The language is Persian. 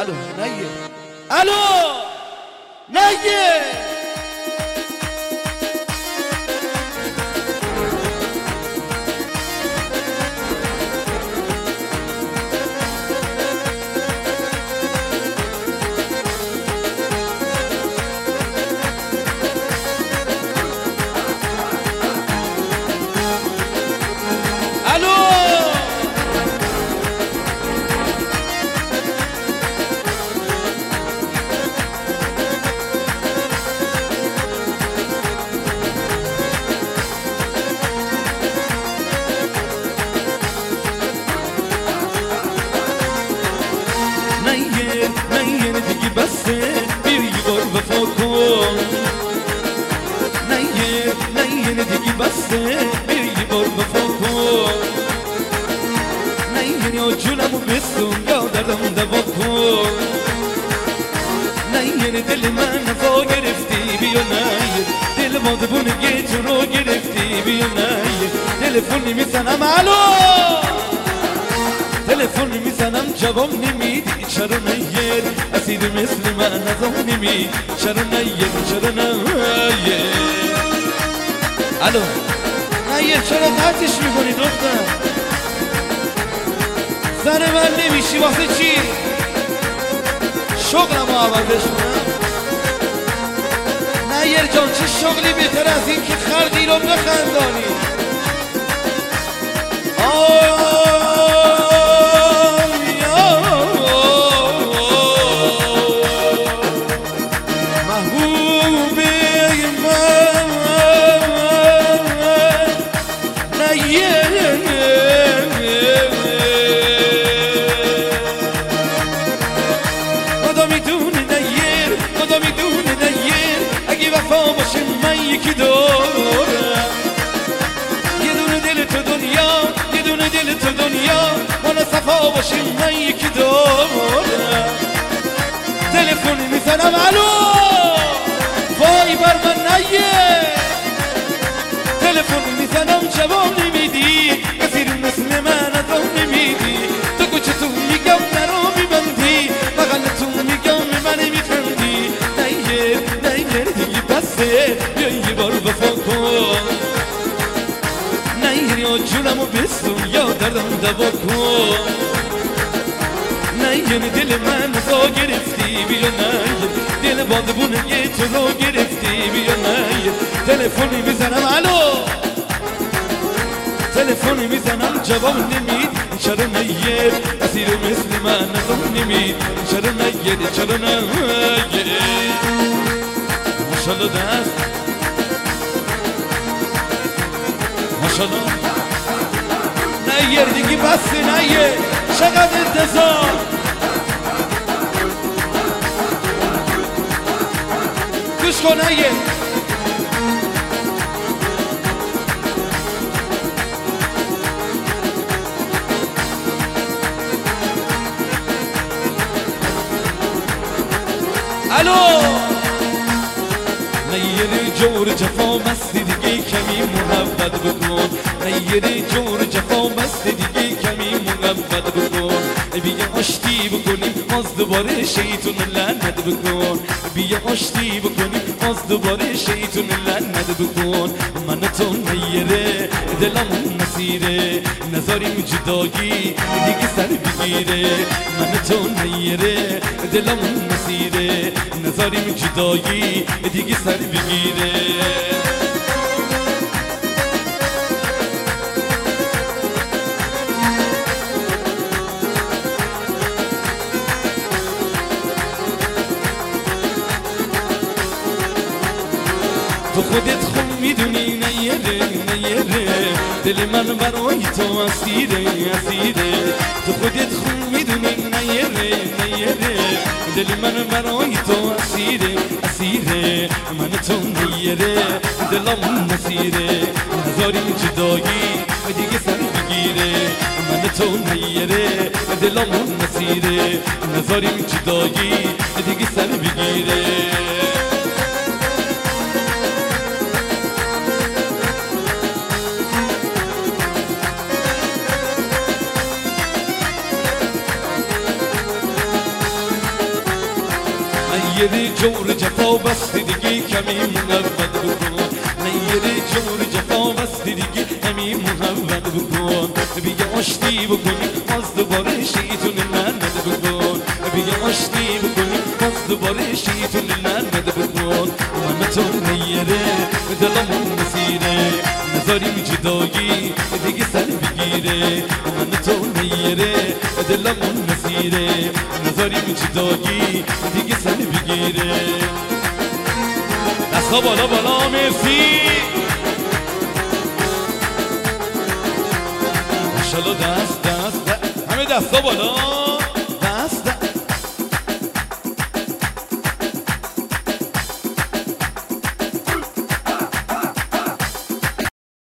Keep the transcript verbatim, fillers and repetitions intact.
الو نیر الو نیر بسته بیر یه بار وفا کن نیر نیر دیگه بسته بیر یه بار وفا کن نیر یا جونمو بستون یا دردم دوا کن نیر دل من نفا گرفتی بیا نیر دل بادبونگی تو رو گرفتی بیا نیر تلفن میزنم الو تلفن میزنم جواب نمیدی چرا نیر اسیر مثل من ازم نمی چرا نیر چرا نیر الو نیر چرا قطعش میکنی دختر زن من نمیشی واسه چی شغلم رو عوضش کنم نیر جان چه شغلی بهتر از این که خلقی رو بخندانی آه یکی دورم یه دونه دل تو دنیا یه دونه دل تو دنیا من صفا باشیم من یکی دورم تلفن میزنم الو وای بر من نیه تلفن میزنم جواب نمیدی کسی رو مثل من ازم نمیدی تو کوچه تو میگم نرو میبندی بغل تو میگم من میخندی نیه نیه دیگه بسه یه بار وفا کن نیر یا جونمو بستون یا دردم دوا کن نیر دل من رضا گرفتی بیا نیر دل بادبونگی تو رو گرفتی بیا نیر تلفنی میزنم الو تلفنی میزنم جواب نمید چرا نیر اسیر مثل من ازم نمید چرا نیر چرا نیر ماشالله دست ماشالله نیر دیگه بسته نیر چقدر انتظار گوش کن نیر الو نیر جور جفا مستی دیگه کمی محبت بکن نیر جور جفا مستی دیگه کمی محبت بکن بیا آشتی بکنیم باز دوباره شیطون لعنت بکن بیا آشتی بکنیم باز دوباره شیطون لعنت بکن من تو نیره دلمون مسیره نذاریم جدایی دیگه سر بگیره من تو نیره دلمون مسیره نذاریم جدایی دیگه سر بگیره تو خودت خوب میدونی نیره نیره دل من برای تو اسیره اسیره تو خودت خوب میدونی نیره نیره دل من برای تو اسیره اسیره من تو نیره دلم مسیره نذاریم جدایی دیگه سر بگیره من تو نیره دلم مسیره نذاریم جدایی دیگه سر بگیره نیری جور جفا بستی دیگی کمی محبت بکن نیری جور جفا بستی دیگی کمی محبت بکن بیا آشتی بکنی باز دوباره شیطون لعنت بکن بیا آشتی بکنی باز دوباره شیطون لعنت بکن من تو نیره دلمون مسیره نذاریم جدایی دیگه سر بگیره من تو نیره دلمون مسیره نذاریم جدایی دیگه سر بگیره دستا بالا بالا مرسی ماشالله دست دست, دست. همه دستا بالا